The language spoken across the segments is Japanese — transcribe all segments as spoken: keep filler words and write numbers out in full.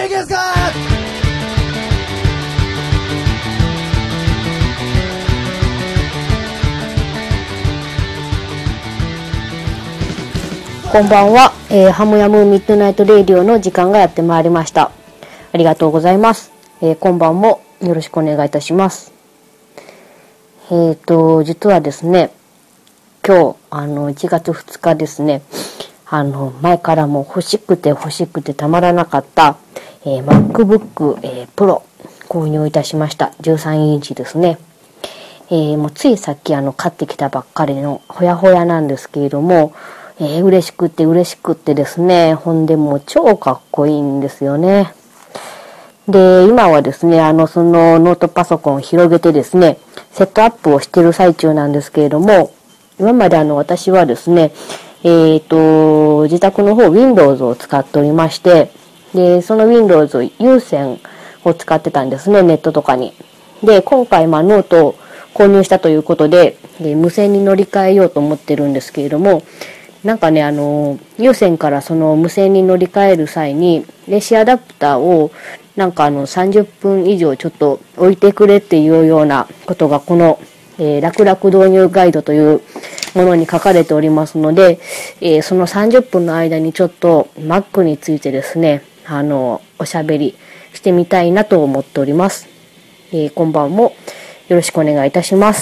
元気ですか？ こんばんは、えー、ハムヤムミッドナイトレディオの時間がやってまいりました。ありがとうございます。えー、今晩もよろしくお願いいたします。えーと、実はですね、今日、あの、いちがつふつかですね、あの、前からも欲しくて欲しくてたまらなかった、えー、MacBook、えー、Pro 購入いたしました。じゅうさんインチですね。えー、もうついさっきあの、買ってきたばっかりのほやほやなんですけれども、えー、嬉しくて嬉しくってですね、ほんでもう超かっこいいんですよね。で、今はですね、あの、そのノートパソコンを広げてですね、セットアップをしている最中なんですけれども、今まであの、私はですね、えっと、自宅の方 Windows を使っておりまして、で、その Windows 有線を使ってたんですね、ネットとかに。で、今回まあノートを購入したということで、で無線に乗り換えようと思ってるんですけれども、なんかね、あの、有線からその無線に乗り換える際に、レシアダプターをなんかあのさんじゅっぷん以上ちょっと置いてくれっていうようなことがこの、えー、楽々導入ガイドというものに書かれておりますので、えー、そのさんじゅっぷんの間にちょっと Mac についてですね、あの、おしゃべりしてみたいなと思っております。えー、今晩もよろしくお願いいたします。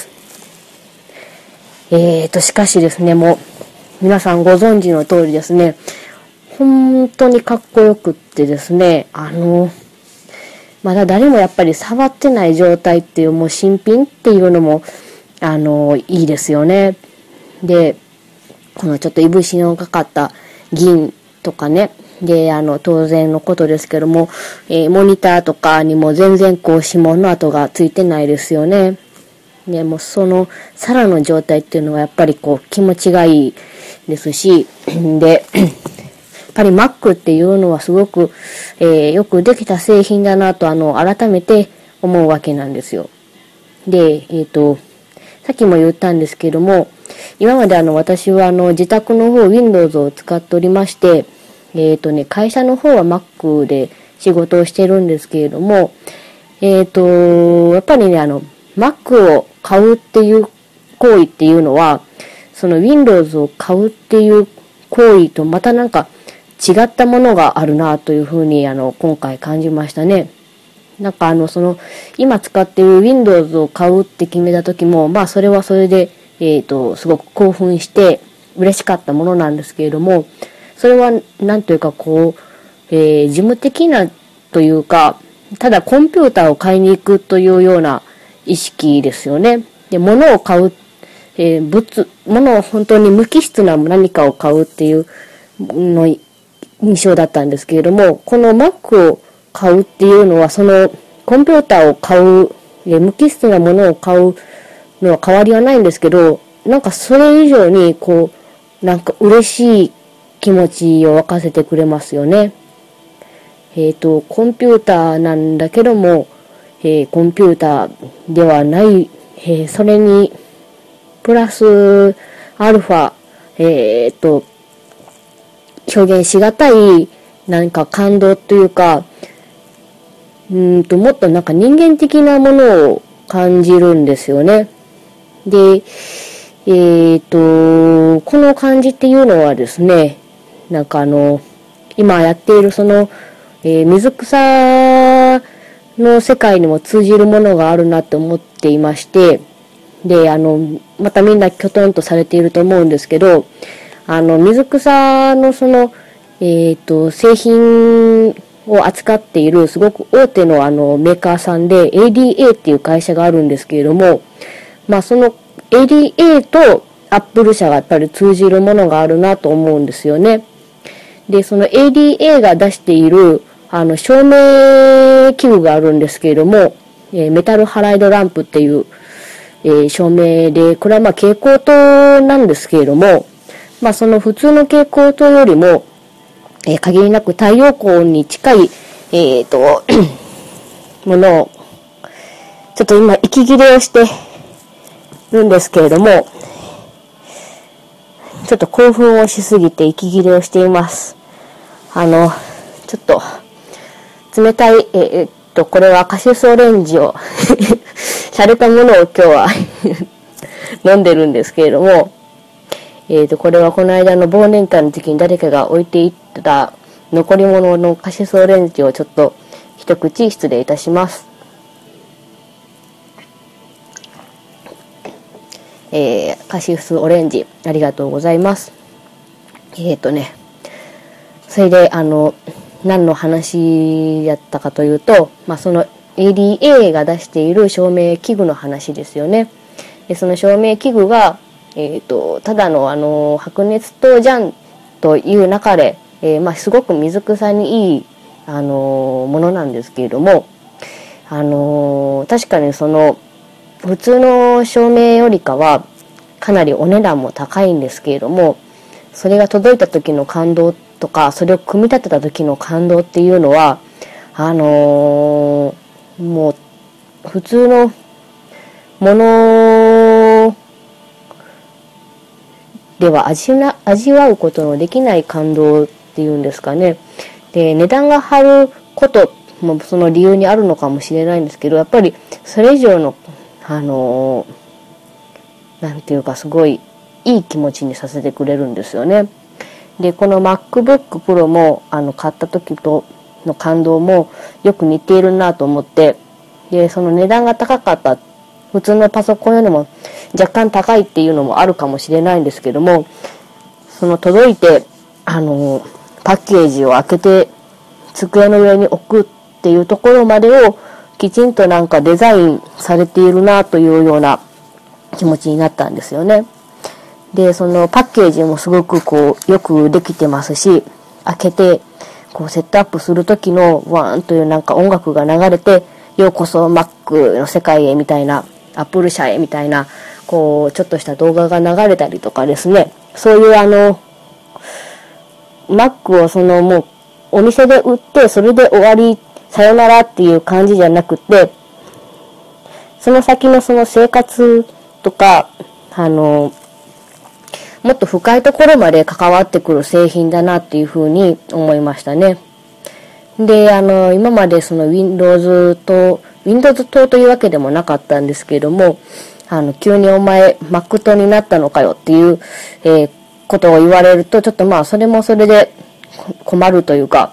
えーと、しかしですね、もう、皆さんご存知の通りですね、本当にかっこよくってですね、あの、まだ誰もやっぱり触ってない状態っていうもう新品っていうのも、あの、いいですよね。で、このちょっといぶしのかかった銀とかね、で、あの、当然のことですけども、えー、モニターとかにも全然こう指紋の跡がついてないですよね。で、もうその皿の状態っていうのはやっぱりこう気持ちがいいですし、で、やっぱり Mac っていうのはすごく、えー、よくできた製品だなとあの改めて思うわけなんですよ。で、えっと、さっきも言ったんですけども、今まであの私はあの自宅の方 Windows を使っておりまして、えっとね、会社の方は Mac で仕事をしてるんですけれども、えっと、やっぱりね、あの、Mac を買うっていう行為っていうのは、その Windows を買うっていう行為とまたなんか違ったものがあるなというふうにあの今回感じましたね。なんかあのその今使っている Windows を買うって決めた時も、まあそれはそれでえっとすごく興奮して嬉しかったものなんですけれども、それはなんというかこう、えー、事務的なというか、ただコンピューターを買いに行くというような意識ですよね。で、物を買う、えー、物、物を本当に無機質な何かを買うっていうの印象だったんですけれども、この Mac を買うっていうのは、そのコンピューターを買う、えー、無機質なものを買うのは変わりはないんですけど、なんかそれ以上にこう、なんか嬉しい気持ちを沸かせてくれますよね。えっと、コンピューターなんだけども、えー、コンピューターではない、えー、それに、プラス、アルファ、えー、っと、表現しがたい、なんか感動というか、うんと、もっとなんか人間的なものを感じるんですよね。で、えっと、この感じっていうのはですね、なんかあの、今やっているその、えー、水草の世界にも通じるものがあるなって思っていまして、で、あの、またみんなきょとんとされていると思うんですけど、あの、水草のその、えっと、製品を扱っているすごく大手のあのメーカーさんで エーディーエー っていう会社があるんですけれども、まあその エーディーエー とアップル社がやっぱり通じるものがあるなと思うんですよね。で、その エーディーエー が出しているあの照明器具があるんですけれども、えー、メタルハライドランプっていう、えー、照明で、これはまあ蛍光灯なんですけれども、まあその普通の蛍光灯よりも、えー、限りなく太陽光に近い、えっと、ものを、ちょっと今息切れをしてるんですけれども、ちょっと興奮をしすぎて息切れをしています。あの、ちょっと、 冷たい、えー、っと、これはカシスオレンジを、洒落たものを今日は飲んでるんですけれども、えー、っと、これはこの間の忘年会の時に誰かが置いていった残り物のカシスオレンジをちょっと一口失礼いたします。えー、カシスオレンジ、ありがとうございます。えっとね、それで、あの、何の話やったかというと、まあ、その エーディーエー が出している照明器具の話ですよね。で、その照明器具が、えっと、ただのあの、白熱灯じゃんという中で、えー、まあ、すごく水草にいい、あのー、ものなんですけれども、あのー、確かにその、普通の照明よりかは、かなりお値段も高いんですけれども、それが届いた時の感動とか、それを組み立てた時の感動っていうのは、あのー、もう、普通のものでは味な、味わうことのできない感動っていうんですかね。で、値段が張ることもその理由にあるのかもしれないんですけど、やっぱりそれ以上の、あのー、なんていうかすごいいい気持ちにさせてくれるんですよね。で、この MacBook Pro も、あの、買った時との感動もよく似ているなと思って、で、その値段が高かった、普通のパソコンよりも若干高いっていうのもあるかもしれないんですけども、その届いて、あの、パッケージを開けて机の上に置くっていうところまでをきちんとなんかデザインされているなというような気持ちになったんですよね。で、そのパッケージもすごくこうよくできてますし、開けてこうセットアップする時のワーンというなんか音楽が流れて、ようこそ Mac の世界へみたいな、Apple 社へみたいな、こうちょっとした動画が流れたりとかですね、そういうあの Mac をそのもうお店で売ってそれで終わりさよならっていう感じじゃなくて、その先のその生活とかあのもっと深いところまで関わってくる製品だなっていうふうに思いましたね。で、あの今までその Windows と Windows 党というわけでもなかったんですけれども、あの急にお前 Mac 党になったのかよっていう、えー、ことを言われるとちょっとまあそれもそれで困るというか、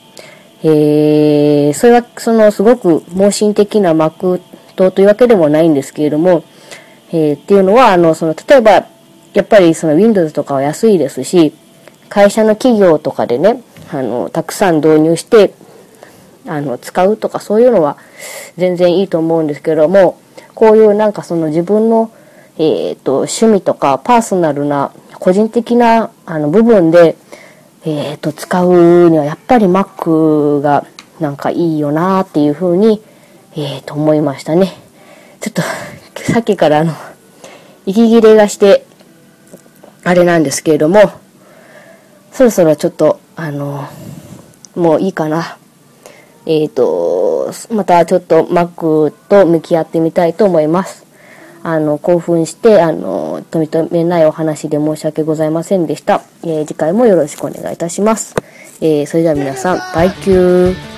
えー、それはそのすごく盲信的な Mac 党というわけでもないんですけれども、えー、っていうのはあのその例えばやっぱりその Windows とかは安いですし、会社の企業とかでね、あのたくさん導入してあの使うとかそういうのは全然いいと思うんですけども、こういうなんかその自分のえっと趣味とかパーソナルな個人的なあの部分でえっと使うにはやっぱり Mac がなんかいいよなっていうふうにえっと思いましたね。ちょっとさっきからあの息切れがしてあれなんですけれども、そろそろちょっとあのもういいかな。えっとまたちょっと Mac と向き合ってみたいと思います。あの興奮してあのとみとめないお話で申し訳ございませんでした。えー、次回もよろしくお願いいたします。えー、それでは皆さんバイキュー。